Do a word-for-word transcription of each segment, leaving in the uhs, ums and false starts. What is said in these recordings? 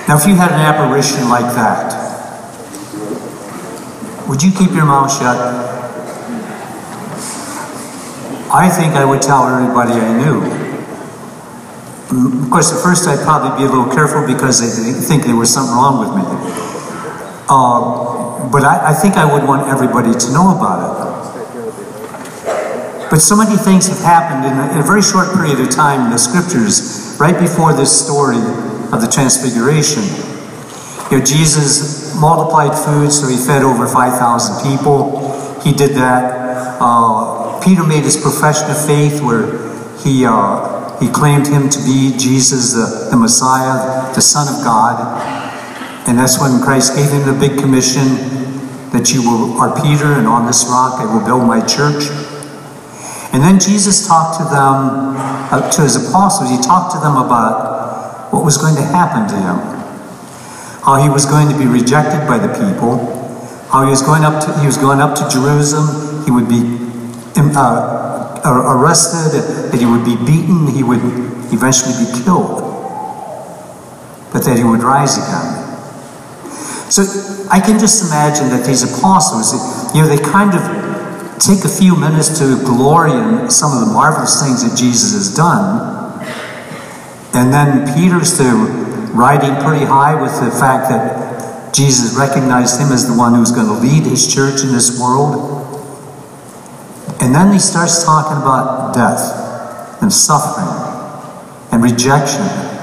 Now, if you had an apparition like that, would you keep your mouth shut? I think I would tell everybody I knew. Of course, at first I'd probably be a little careful because they'd think there was something wrong with me. Uh, but I, I think I would want everybody to know about it. But so many things have happened in a, in a very short period of time in the scriptures, right before this story of the Transfiguration. You know, Jesus multiplied food, so he fed over five thousand people. He did that. Uh, Peter made his profession of faith where he, uh, he claimed him to be Jesus, the, the Messiah, the Son of God. And that's when Christ gave him the big commission that you will, are Peter, and on this rock I will build my church. And then Jesus talked to them, uh, to his apostles, he talked to them about what was going to happen to him. How he was going to be rejected by the people, how he was going up to, he was going up to Jerusalem, he would be uh, arrested, that he would be beaten, he would eventually be killed, but that he would rise again. So I can just imagine that these apostles, you know, they kind of take a few minutes to glory in some of the marvelous things that Jesus has done, and then Peter's to riding pretty high with the fact that Jesus recognized him as the one who's going to lead his church in this world. And then he starts talking about death and suffering and rejection.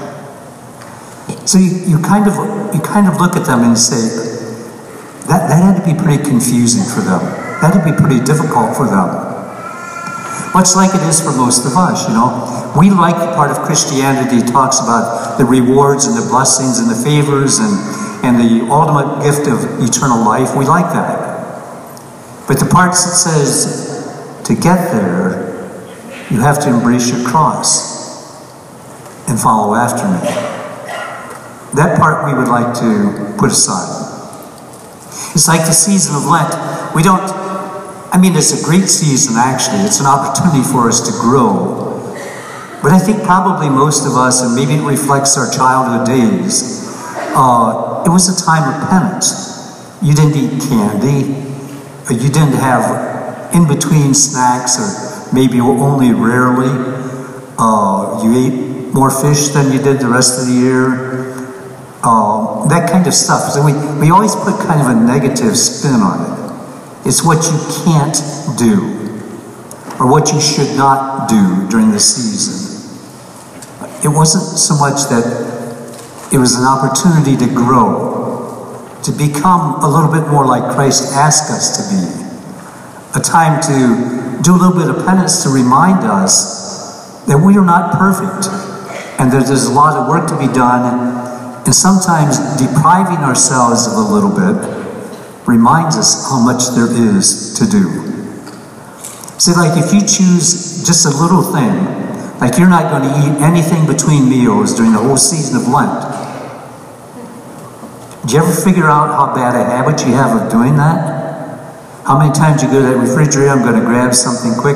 So you, you kind of you kind of look at them and say, that, that had to be pretty confusing for them. That had to be pretty difficult for them. Much like it is for most of us, you know. We like the part of Christianity that talks about the rewards and the blessings and the favors and, and the ultimate gift of eternal life. We like that. But the parts that says, to get there, you have to embrace your cross and follow after me. That part we would like to put aside. It's like the season of Lent. We don't, I mean, it's a great season actually. It's an opportunity for us to grow. But I think probably most of us, and maybe it reflects our childhood days, uh, it was a time of penance. You didn't eat candy. Or you didn't have in-between snacks, or maybe only rarely. Uh, you ate more fish than you did the rest of the year. Uh, that kind of stuff. So we, we always put kind of a negative spin on it. It's what you can't do, or what you should not do during the season. It wasn't so much that it was an opportunity to grow, to become a little bit more like Christ asked us to be. A time to do a little bit of penance to remind us that we are not perfect, and that there's a lot of work to be done, and sometimes depriving ourselves of a little bit reminds us how much there is to do. See, like if you choose just a little thing, like you're not going to eat anything between meals during the whole season of Lent. Do you ever figure out how bad a habit you have of doing that? How many times you go to that refrigerator, I'm going to grab something quick,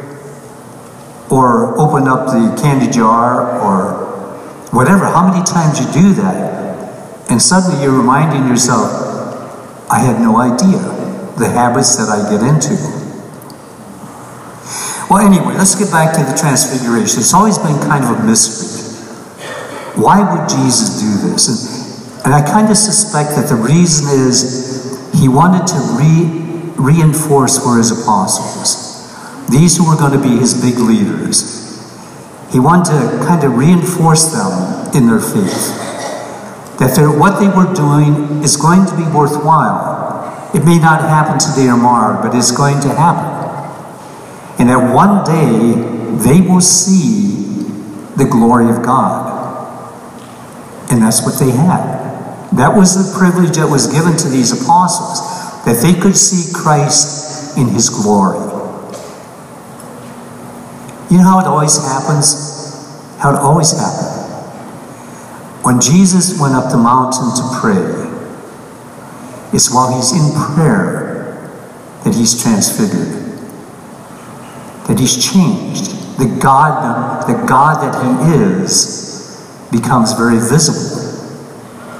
or open up the candy jar, or whatever. How many times you do that, and suddenly you're reminding yourself, I had no idea the habits that I get into. Well, anyway, let's get back to the Transfiguration. It's always been kind of a mystery. Why would Jesus do this? And, and I kind of suspect that the reason is he wanted to re, reinforce for his apostles, these who were going to be his big leaders. He wanted to kind of reinforce them in their faith. That what they were doing is going to be worthwhile. It may not happen today or tomorrow, but it's going to happen. And that one day, they will see the glory of God. And that's what they had. That was the privilege that was given to these apostles, that they could see Christ in his glory. You know how it always happens? How it always happened. When Jesus went up the mountain to pray, it's while he's in prayer that he's transfigured, that he's changed. The God, the God that he is becomes very visible.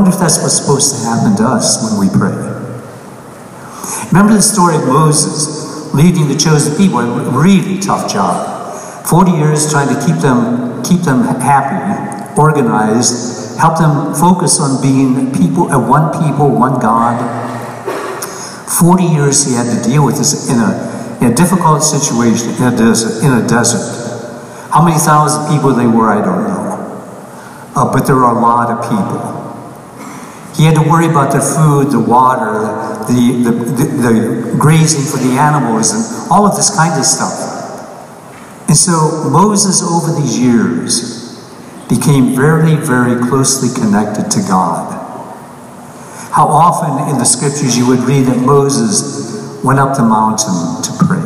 wonder if that's what's supposed to happen to us when we pray. Remember the story of Moses leading the chosen people, a really tough job. forty years trying to keep them, keep them happy, organized, help them focus on being people, uh, one people, one God. forty years he had to deal with this in a, in a difficult situation in a desert. In a desert. How many thousand people they were, I don't know. Uh, but there were a lot of people. He had to worry about the food, the water, the, the, the, the grazing for the animals, and all of this kind of stuff. And so Moses, over these years, became very, very closely connected to God. How often in the scriptures you would read that Moses went up the mountain to pray.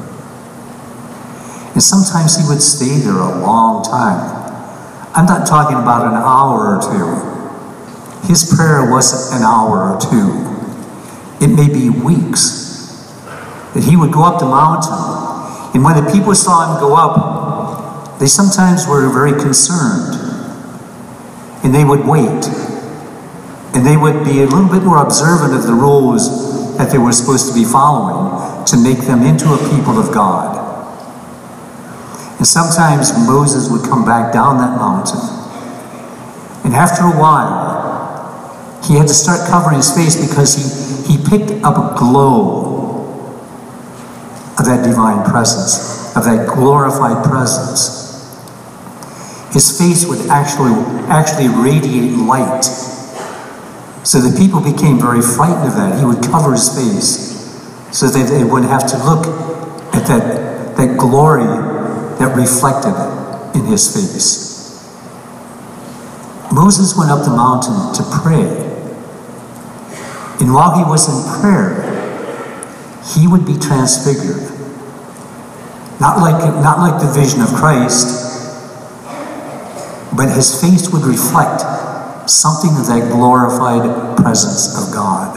And sometimes he would stay there a long time. I'm not talking about an hour or two. His prayer wasn't an hour or two. It may be weeks that he would go up the mountain. And when the people saw him go up, they sometimes were very concerned. And they would wait. And they would be a little bit more observant of the rules that they were supposed to be following to make them into a people of God. And sometimes Moses would come back down that mountain. And after a while, he had to start covering his face because he, he picked up a glow of that divine presence, of that glorified presence. His face would actually, actually radiate light. So the people became very frightened of that. He would cover his face so that they wouldn't have to look at that, that glory that reflected in his face. Moses went up the mountain to pray. And while he was in prayer, he would be transfigured. Not like, not like the vision of Christ, but his face would reflect something of that glorified presence of God.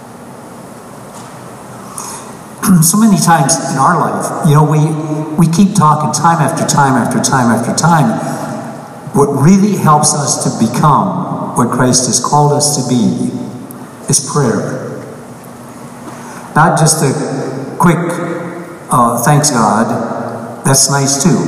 So many times in our life, you know, we, we keep talking time after time after time after time. What really helps us to become what Christ has called us to be is prayer. Not just a quick, uh, thanks God, that's nice too.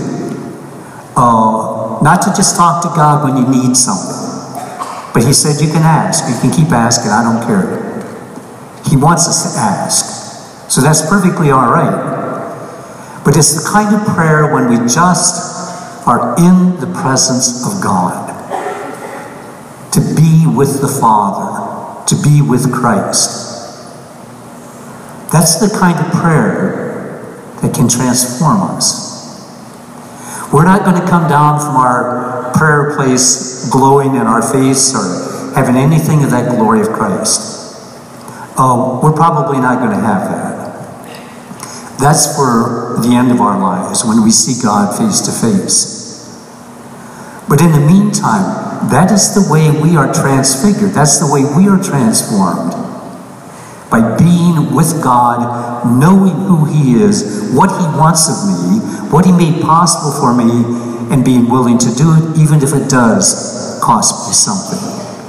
Uh, not to just talk to God when you need something. But he said you can ask, you can keep asking, I don't care. He wants us to ask. So that's perfectly all right. But it's the kind of prayer when we just are in the presence of God. To be with the Father. To be with Christ. That's the kind of prayer that can transform us. We're not going to come down from our prayer place glowing in our face or having anything of that glory of Christ. Oh, we're probably not going to have that. That's for the end of our lives, when we see God face to face. But in the meantime, that is the way we are transfigured. That's the way we are transformed. By being with God, knowing who he is, what he wants of me, what he made possible for me, and being willing to do it, even if it does cost me something.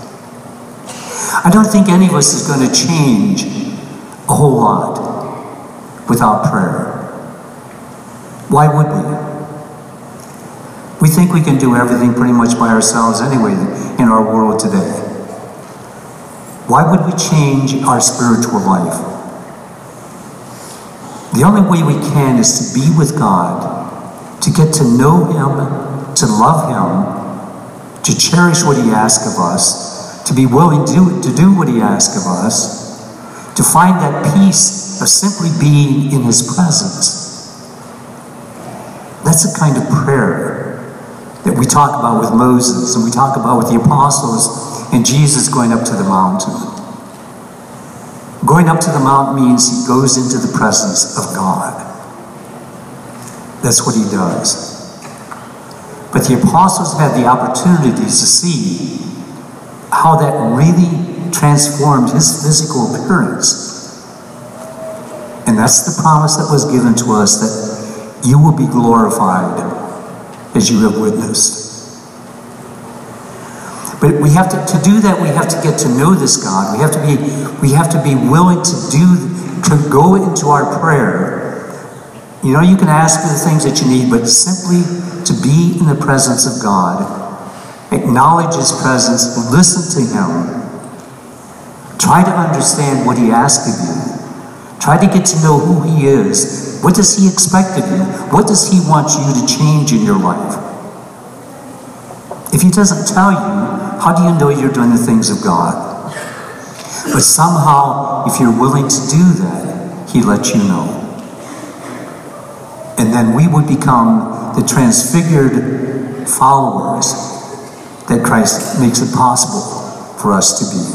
I don't think any of us is going to change a whole lot without prayer. Why would we? We think we can do everything pretty much by ourselves anyway in our world today. Why would we change our spiritual life? The only way we can is to be with God, to get to know him, to love him, to cherish what he asks of us, to be willing to do, to do what he asks of us, to find that peace of simply being in his presence. That's the kind of prayer that we talk about with Moses and we talk about with the apostles and Jesus going up to the mountain. Going up to the mountain means he goes into the presence of God. That's what he does. But the apostles had the opportunity to see how that really transformed his physical appearance. And that's the promise that was given to us, that you will be glorified as you have witnessed. But we have to, to do that, we have to get to know this God. We have to be, we have to be willing to do, to go into our prayer. You know, you can ask for the things that you need, but simply to be in the presence of God, acknowledge His presence, listen to Him. Try to understand what He asks of you. Try to get to know who He is. What does He expect of you? What does He want you to change in your life? If He doesn't tell you, how do you know you're doing the things of God? But somehow, if you're willing to do that, He lets you know. And then we would become the transfigured followers that Christ makes it possible for us to be.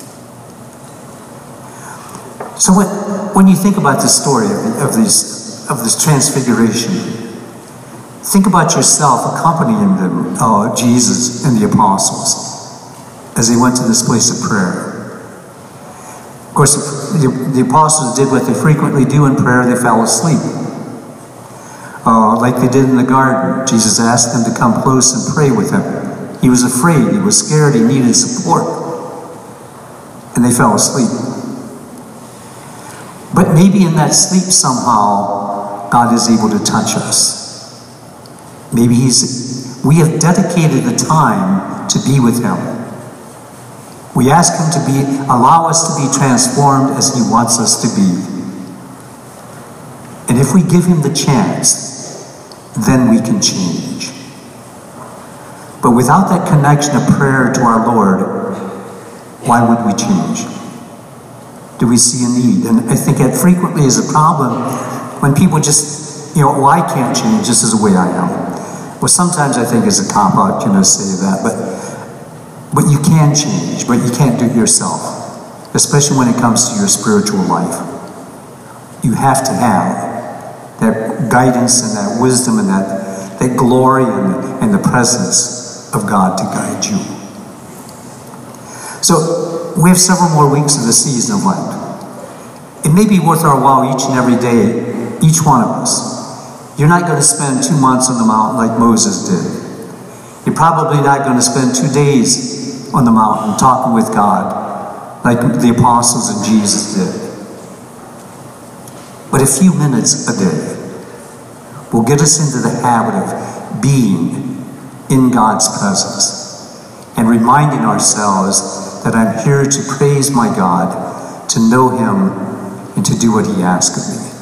So when, when you think about the story of, of, these, of this transfiguration, think about yourself accompanying them, uh, Jesus and the apostles, as they went to this place of prayer. Of course, the, the apostles did what they frequently do in prayer. They fell asleep. Uh, like they did in the garden. Jesus asked them to come close and pray with Him. He was afraid. He was scared. He needed support. And they fell asleep. But maybe in that sleep somehow, God is able to touch us. Maybe He's, we have dedicated the time to be with Him. We ask Him to be, allow us to be transformed as He wants us to be. And if we give Him the chance, then we can change. But without that connection of prayer to our Lord, why would we change? Do we see a need? And I think that frequently is a problem when people just, you know, well, I can't change, this is the way I am. Well, sometimes I think it's a cop-out, you know, say that, but But you can change, but you can't do it yourself, especially when it comes to your spiritual life. You have to have that guidance and that wisdom and that, that glory and, and the presence of God to guide you. So we have several more weeks of the season of Lent. It may be worth our while each and every day, each one of us. You're not going to spend two months on the mountain like Moses did. You're probably not going to spend two days on the mountain talking with God like the apostles and Jesus did. But a few minutes a day will get us into the habit of being in God's presence and reminding ourselves that I'm here to praise my God, to know Him, and to do what He asks of me.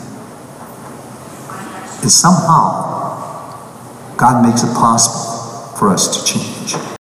And somehow, God makes it possible for us to change.